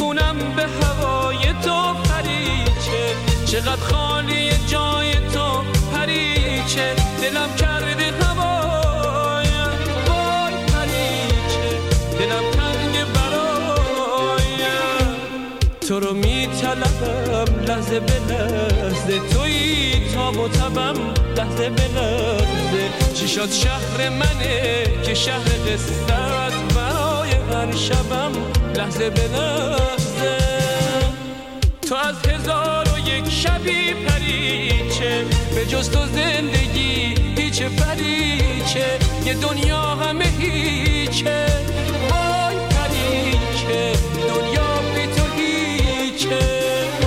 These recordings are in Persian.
بدونم به هوای تو پریچه، چقدر خالی جای تو پریچه، دلم کرده هوایم وای پریچه، دلم تنگ برایم. تو رو میطلبم لحظه به لحظه، تویی تاب و تبم لحظه به لحظه. چی شد شهر منه که شهر قصه است، برای هر شبم لحظه به لحظه. تو از 1001 شبی پریچه، به جز تو زندگی هیچ پریچه، یه دنیا همه هیچه وای پریچه، دنیا بی تو هیچه.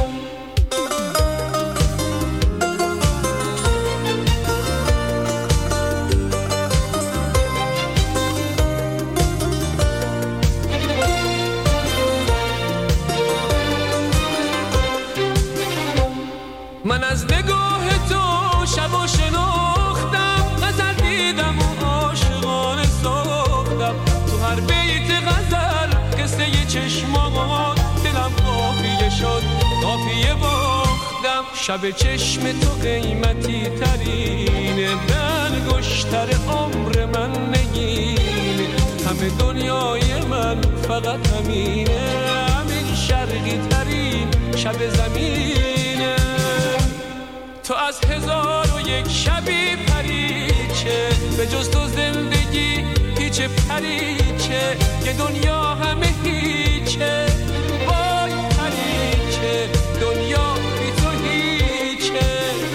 من از نگاه تو شب و شناختم، غزل دیدم و عاشقانه ساختم. تو هر بیت غزل قصه ی چشمات، دلم قافیه شد قافیه باختم. شب چشم تو قیمتی ترینه، به انگشتر عمر من نگینه. همه دنیای من فقط همینه، همین شرقی ترین شب زمینه. تو از 1001 شبی پریچه، به جز تو زندگی هیچ پریچه، یه دنیا همه هیچه وای پریچه، دنیا بی تو هیچه.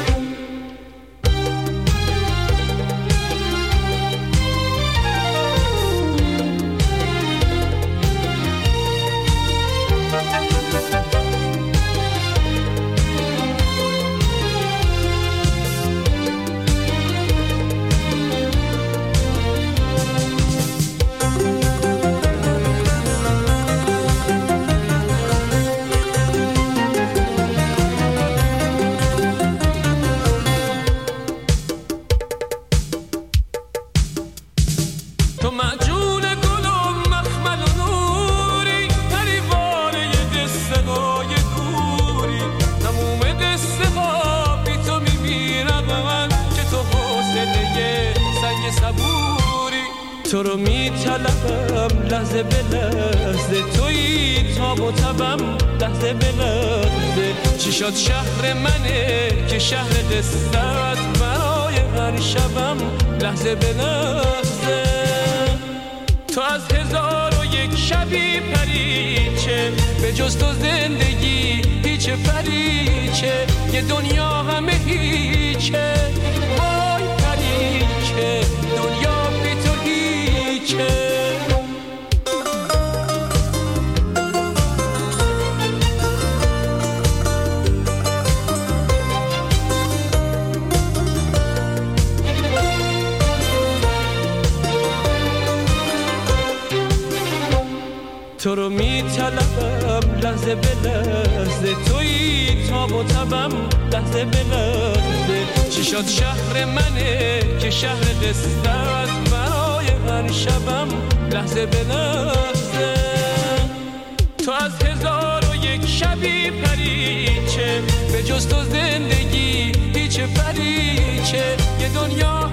تو معجون گل و مخمل و نوری، پریوانه ی قصه های کوری. تموم قصه ها بی تو میمیرم من، که تو حوصله سنگ صبوری. تو رو میطلبم لحظه به لحظه، تویی تاب و تبم لحظه به لحظه. چی شد شهر منه که شهر قصه است، برای هر شبم لحظه به لحظه. تو از 1001 شبی پریچه، به جز تو زندگی هیچ پریچه، یه دنیا همه هیچه وای پریچه، دنیا بی تو هیچه. تو رو میطلبم لحظه به لحظه، تویی تاب و تبم لحظه به لحظه. چی شد شهر منه که شهر قصه است، برای هر شبم لحظه به لحظه. تو از 1001 شبی پریچه، به جز تو زندگی هیچ پریچه، یه دنیا